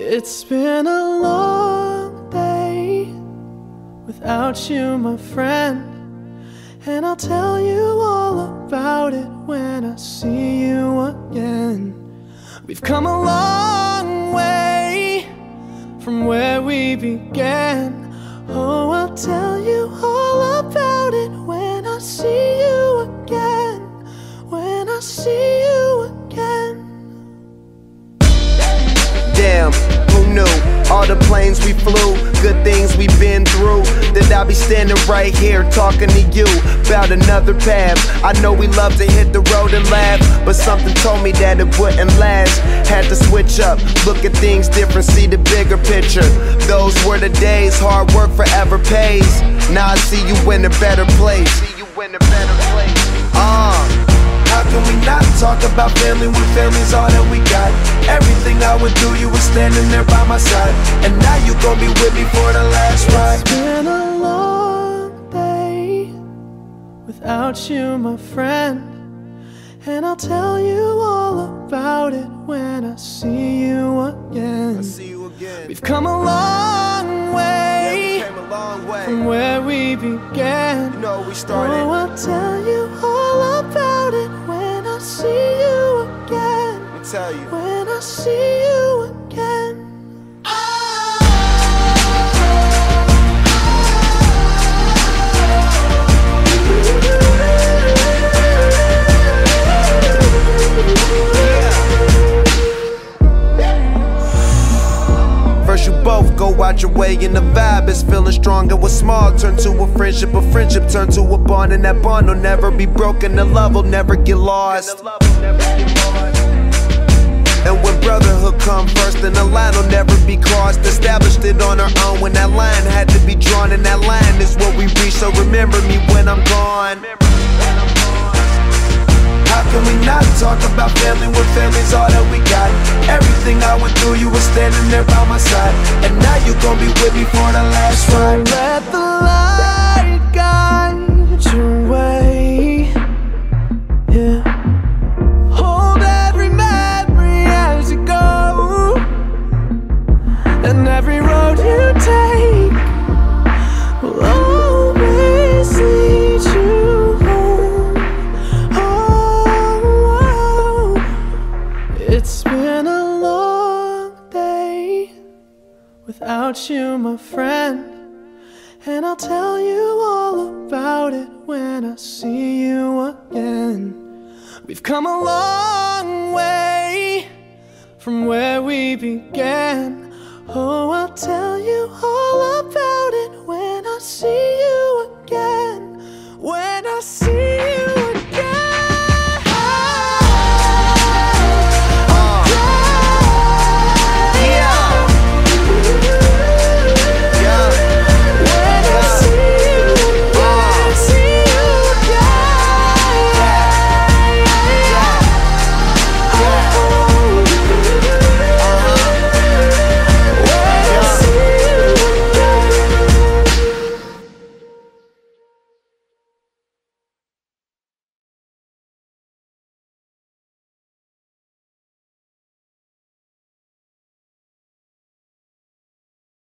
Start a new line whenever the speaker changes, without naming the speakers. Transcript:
It's been a long day without you, my friend, and I'll tell you all about it when I see you again. We've come a long way from where we began. Oh, I'll tell you all about it when I see you again. When I see you again.
Damn, who knew? All the planes we flew, good things we've been through, that I'll be standing right here talking to you about another path. I know we love to hit the road and laugh, but something told me that it wouldn't last. Had to switch up, look at things different, see the bigger picture. Those were the days, hard work forever pays. Now I see you in a better place. How can we not talk about family when family's all that we got? Everything I went through, you were standing there by my side, and now you gon' be with me for the last ride.
It's been a long day without you, my friend, and I'll tell you all about it when I see you again. We've come a long way, from where we began.
You know we started.
Oh, I'll tell you all about it when I see you again.
Let me tell you.
When I see you again.
First you both go out your way and the vibe is feeling strong, and what's small turn to a friendship turn to a bond, and that bond will never be broken, the love will never get lost. And when brotherhood come first, then the line will never be crossed. Established it on our own when that line had to be drawn, and that line is what we reach, so remember me when I'm gone. How can we not talk about family when family's all that we got? Everything I went through, you were standing there by my side, and now you gon' be with me for the last ride.
Let the light guide your way. Yeah. Hold every memory as you go, and every road you take will always lead you home. Oh, it's been a long day without you, my friend, and I'll tell you all about it when I see you again. We've come a long way from where we began. Oh, I'll tell you all about